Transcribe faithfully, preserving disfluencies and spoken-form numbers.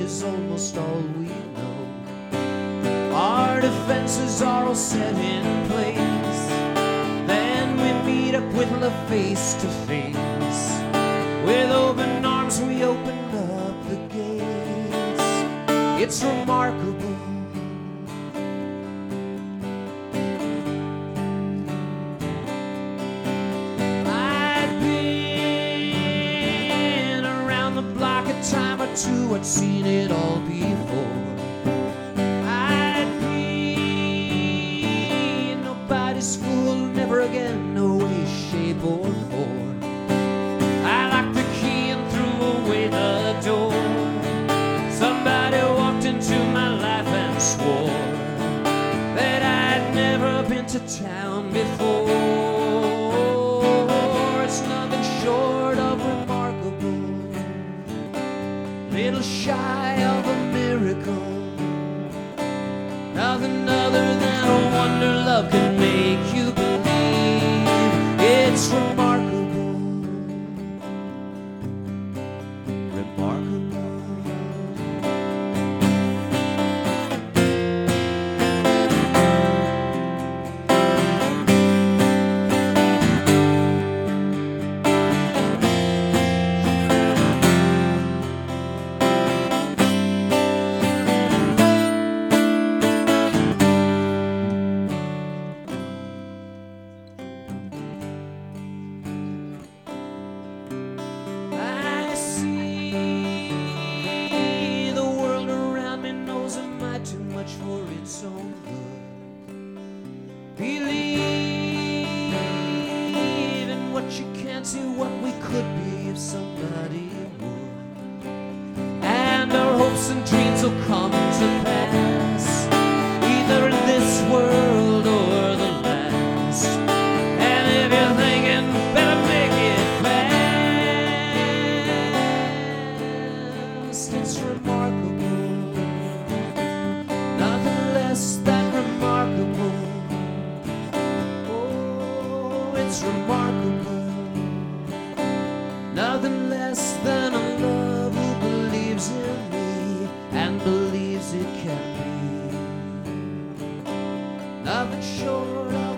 is almost all we know. Our defenses are all set in place. Then we meet up with love face to face. With open arms we open up the gates. It's remarkable. I've been around the block a time or two. I'd seen it all before. I'd be nobody's fool, never again, no way, shape, or form. I locked the key and threw away the door. Somebody walked into my life and swore that I'd never been to town before. It's nothing short of remarkable, little shy of a miracle. Nothing other than a wonder love can make you believe. It's remarkable. For its own good, believe in what you can't see, what we could be if somebody would, and our hopes and dreams will come to pass, either in this world or the last. And if you're thinking, better make it fast. It's remarkable, that remarkable. Oh, it's remarkable. Nothing less than a love who believes in me and believes it can be. Nothing short of